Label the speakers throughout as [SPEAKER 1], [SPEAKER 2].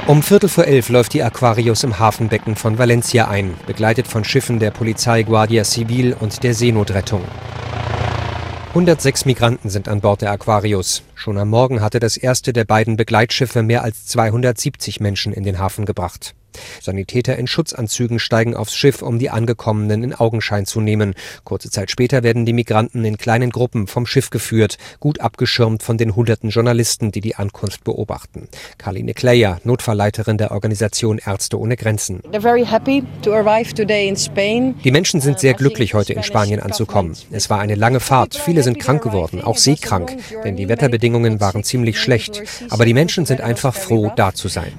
[SPEAKER 1] Um 11:15 läuft die Aquarius im Hafenbecken von Valencia ein, begleitet von Schiffen der Polizei Guardia Civil und der Seenotrettung. 106 Migranten sind an Bord der Aquarius. Schon am Morgen hatte das erste der beiden Begleitschiffe mehr als 270 Menschen in den Hafen gebracht. Sanitäter in Schutzanzügen steigen aufs Schiff, um die Angekommenen in Augenschein zu nehmen. Kurze Zeit später werden die Migranten in kleinen Gruppen vom Schiff geführt, gut abgeschirmt von den hunderten Journalisten, die die Ankunft beobachten. Carline Kleyer, Notfallleiterin der Organisation Ärzte ohne Grenzen. Die Menschen sind sehr glücklich, heute in Spanien anzukommen. Es war eine lange Fahrt. Viele sind krank geworden, auch seekrank, denn die Wetterbedingungen waren ziemlich schlecht. Aber die Menschen sind einfach froh, da zu sein.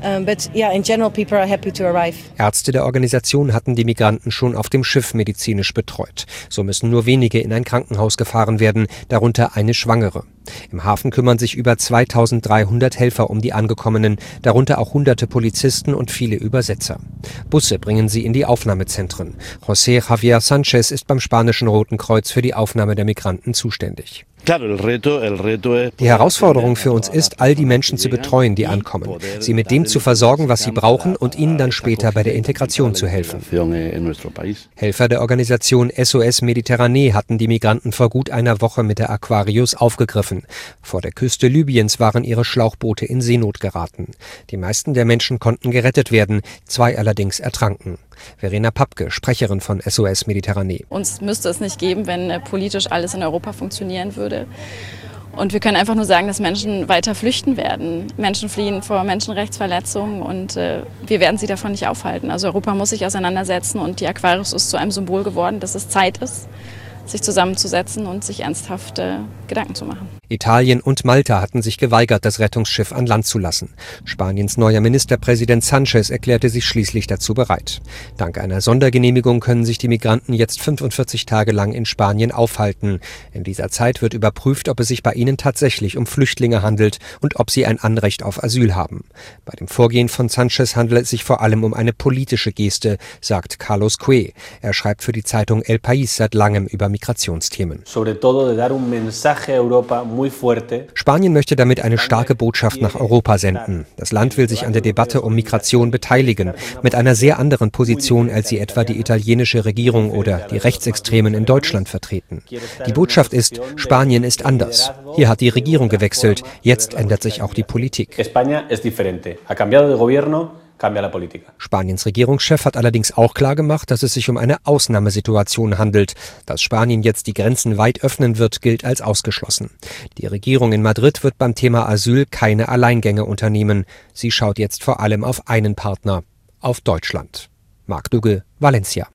[SPEAKER 1] Ärzte der Organisation hatten die Migranten schon auf dem Schiff medizinisch betreut. So müssen nur wenige in ein Krankenhaus gefahren werden, darunter eine Schwangere. Im Hafen kümmern sich über 2300 Helfer um die Angekommenen, darunter auch hunderte Polizisten und viele Übersetzer. Busse bringen sie in die Aufnahmezentren. José Javier Sánchez ist beim Spanischen Roten Kreuz für die Aufnahme der Migranten zuständig. Die Herausforderung für uns ist, all die Menschen zu betreuen, die ankommen, sie mit dem zu versorgen, was sie brauchen und ihnen dann später bei der Integration zu helfen. Helfer der Organisation SOS Mediterranee hatten die Migranten vor gut einer Woche mit der Aquarius aufgegriffen. Vor der Küste Libyens waren ihre Schlauchboote in Seenot geraten. Die meisten der Menschen konnten gerettet werden, 2 allerdings ertranken. Verena Papke, Sprecherin von SOS Mediterranee.
[SPEAKER 2] Uns müsste es nicht geben, wenn politisch alles in Europa funktionieren würde. Und wir können einfach nur sagen, dass Menschen weiter flüchten werden. Menschen fliehen vor Menschenrechtsverletzungen und wir werden sie davon nicht aufhalten. Also Europa muss sich auseinandersetzen und die Aquarius ist zu einem Symbol geworden, dass es Zeit ist, sich zusammenzusetzen und sich ernsthaft Gedanken zu machen.
[SPEAKER 1] Italien und Malta hatten sich geweigert, das Rettungsschiff an Land zu lassen. Spaniens neuer Ministerpräsident Sánchez erklärte sich schließlich dazu bereit. Dank einer Sondergenehmigung können sich die Migranten jetzt 45 Tage lang in Spanien aufhalten. In dieser Zeit wird überprüft, ob es sich bei ihnen tatsächlich um Flüchtlinge handelt und ob sie ein Anrecht auf Asyl haben. Bei dem Vorgehen von Sánchez handelt es sich vor allem um eine politische Geste, sagt Carlos Cue. Er schreibt für die Zeitung El País seit langem über Migrationsthemen. Spanien möchte damit eine starke Botschaft nach Europa senden. Das Land will sich an der Debatte um Migration beteiligen, mit einer sehr anderen Position, als sie etwa die italienische Regierung oder die Rechtsextremen in Deutschland vertreten. Die Botschaft ist, Spanien ist anders. Hier hat die Regierung gewechselt, jetzt ändert sich auch die Politik. Spaniens Regierungschef hat allerdings auch klargemacht, dass es sich um eine Ausnahmesituation handelt. Dass Spanien jetzt die Grenzen weit öffnen wird, gilt als ausgeschlossen. Die Regierung in Madrid wird beim Thema Asyl keine Alleingänge unternehmen. Sie schaut jetzt vor allem auf einen Partner, auf Deutschland. Marc Dugge, Valencia.